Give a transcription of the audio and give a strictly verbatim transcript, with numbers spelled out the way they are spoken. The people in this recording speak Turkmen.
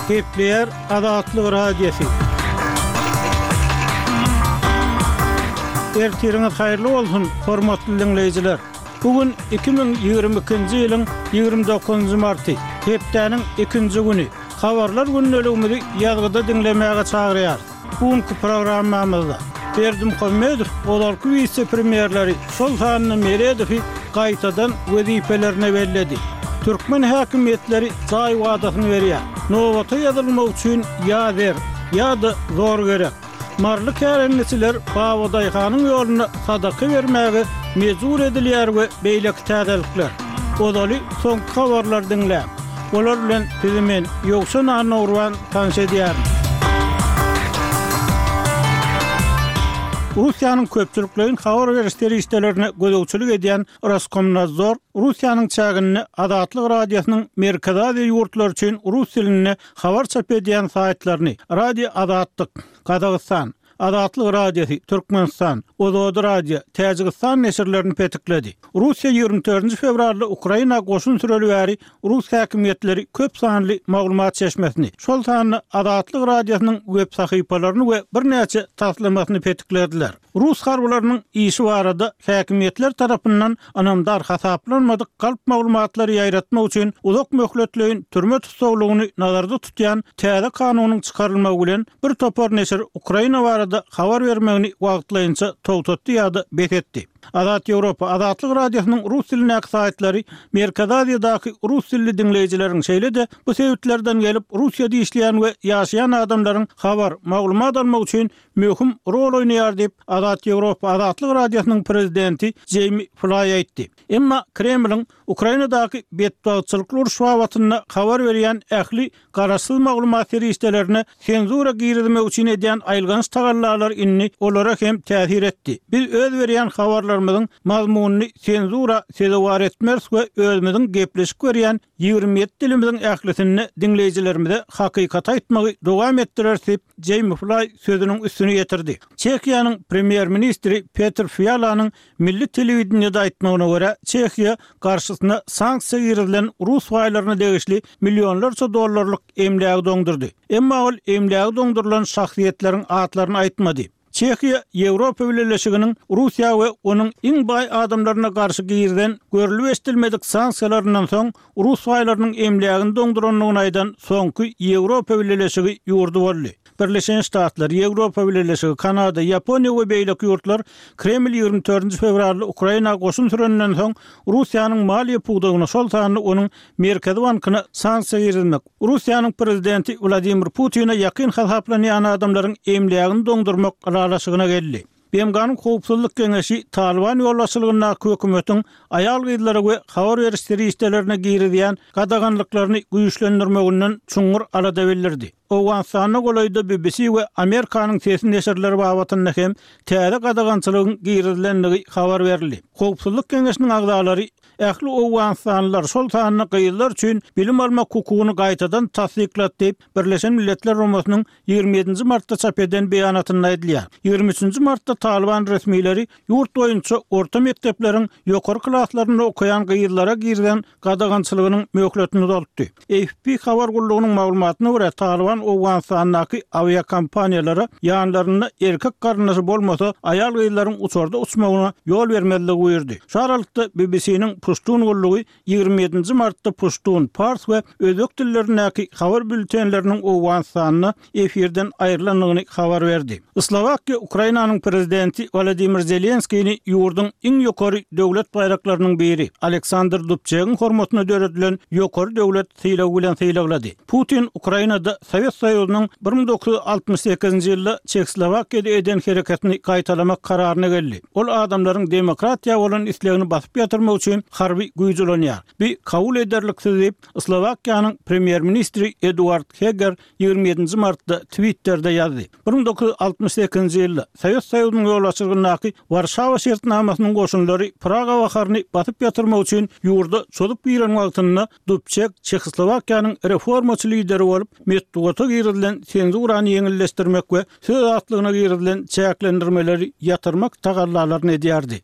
Kepler Adatlyk Radiosu. Ertiriniz hayırlı olsun, hormatly dinleyijiler. Bugün iki bin ýygrimi ikinji ýylyň ýygrimi dokuzunjy marty, hepdeniň ikinji güni. Habarlar günneligimizi ýazgyda dinlemäge çagyrýar. Bugünkü programmamyzda Berdim Howmedow olarky vice-premierleri Sultan Meredowy gaýtadan wezipelerine belledi. Türkmen häkimetleri çay wadasyny berýär. Nowata ýazylmak üçin ýazer, ýa-da zor gerek. Marly kärenlisiler Bawadyhanyň ýoluna sadaky bermäge mejbur edilýär we beýleki täzelikler. Odaly soňky habarlar dinläp, olar bilen bizimen ýoksa Nanurwan tanış edýär. Russiýanyň köpçüliklerin habar berişleri işlerine gözegçilik edýän Roskomnadzor, Russiýanyň çagyny Adatlyk Radiosynyň Merkezi Aziýa ýurtlar üçin rus dilinde habar çap edýän saýtlaryny Radio Adatlyk, Kazakystan, Adatlyk Radiosu, Türkmenistan, Ozod Radio, Täjikistan neşirlerini petikledi. Russiýa ýygrimi dördünji fevralda Ukraina goşun süreli bäri Rus häkimetleri köp sanly maglumat çeşmesini, şol sanly Adatlyk Radiosynyň web sahypalaryny we birnäçe taslamasyny petiklediler. Rus harbalarynyň işi barada häkimetler tarapyndan anamdar hasaplanmadyk galp maglumatlary ýaýratmak üçin uzak möhletleýin türme tutsaglygyny nazarda tutýan täze kanunyň çykarylmagy bilen bir topar neşir Ukraina barada habar bermegini wagtlaýynça togtatdy ýa-da beketdi. Adat Ýewropa Adatlyk Radiosynyň rus dilindäki saýtlary Merkezi Aziýadaky rus dilli dinleýijileriň şeýle-de bu sebäplerden gelip Russiýada işleýän we ýaşaýan adamlaryň habar, maglumat almak üçin möhüm rol oýnaýar diýip Adat Ýewropa Adatlyk Radiosynyň prezidenti Jamie Fly aýtdy. Emma Kremliň Ukrainadaky betbagçylyk uruş watyna habar berýän ähli garaşsyz maglumat serişdelerine senzura girizmek üçin edýän aýlgans tagallar inni olara hem täsir etdi. Biz öz berýän habarlarymyzyň mazmunyny senzura sedewar etmez we özümiziň gepleşik berýän ýygrimi ýedi dilimiziň ählisini dinleýijilerimize hakykat aýtmagy dowam etdirer diýip Jamie Fly sözüniň üstüne getirdi. Çekiýanyň premier ministri Petr Fialanyň milli telewizionyada aýtmagyna görä, Çekiýa garşysyna sanksiýa girilen rus waýlaryna degişli millionlarça dollarlyk emlägi doňdurdy. Emma ol emlägi doňdurulan şahsiýetleriň atlaryny aýtmady. Çekiýa Ýewropa Birleşiginiň Russiýa we onuň iň baý adamlaryna garşy girden görülip estilmedik sanksiýalarynyň soň rus waýlarynyň emlägini doňduranlygyny aýdan soňky Ýewropa Birleşigi ýurdu boldy. Birleşen Ştatlar, Ýewropa Birleşigi, Kanada, Ýaponiýa we beýleki ýurtlar Kreml ýygrimi dördünji fevralda Ukraina goşun sürenden soň Russiýanyň maliýe pugdagyna şol sanly onuň Merkezi bankyna sanksiýa girilmek. Russiýanyň prezidenti Vladimir Putin'e ýakyn hasaplanýan adamlaryň emlägini doňdurmak aralaşygyna geldi. Bemganyň howpsuzlyk geňeşi Taliban ýolbaşçylygyna hökümetiň aýal gyzlary we habar berişleri işlerine girizýän gadaganlyklaryny güýçlendirmeginden çuňur alada belirdi. Owganstanyň golayda B B C we Amerikanyň sesi neşirleri bawatyna hem täze gadagançylygyň girizlenligi habar berildi. Howpsuzlyk geňeşiniň agdalary ähli Owganstanlylar şol sanyny gyýylar üçin bilim almak hukugyny gaýtadan tasdiklat diýip Birleşen Milletler Romasynyň ýygrimi ýedinji martda çap eden beýanatyna aýdylýar. ýygrimi üçünji martda Taliban resmiýleri ýurt boýunça orta mektepleriň ýokary klaslaryny okuyan gyýylara girilen gadagançylygynyň möhletini uzatdy. A F P habar gullugynyň maglumatyna görä Taliban Owganstandaky aviya kompaniýalara ýanlaryna erkek garynasy bolmasa aýal gyýylaryň uçarda uçmagyna ýol bermezligi buyurdy. Şu aralykda B B C'niň Pushtun gullugy ýygrimi ýedinji martda Pushtun, Pars we özbek dillerindäki habar bültenleriniň Owganstanyna efirden aýrylanlygyny habar berdi. Slovakiýa Ukrainanyň prezidenti Volodymyr Zelenskiýni ýurduň iň ýokary döwlet bayraklarynyň biri Aleksandr Dubčegiň hormatyna döredilen ýokary döwlet sylagy bilen sylaglady. Putin Ukrainada Sowet Soýuzynyň bir ming dokuz ýuz altymyş sekizinji ýylda Çekslowakiýada eden hereketini gaýtalamak kararyna geldi. Ol adamlaryň demokratiýa bolan islegini basyp ýatyrmak üçin harby güýçlenýär. Bir kabul ederliksiz diýip Slowakiýanyň premier ministri Eduard Heger ýygrimi ýedinji martda Twitter'de ýazdy. bir ming dokuz ýuz altymyş sekizinji ýylda Sowet Soýuzynyň ýolbaşçylygynaky Warşawa şertnamasynyň goşunlary Praga baharyny basyp ýatyrmak üçin ýurda çolup ýyran wagtynda Dubček Çekslowakiýanyň reformaçy lideri bolup metduata girilen senzurany ýeňilleşdirmek we söz atlygyna girilen çäklendirmeleri ýatyrmak tagallalaryny edýärdi.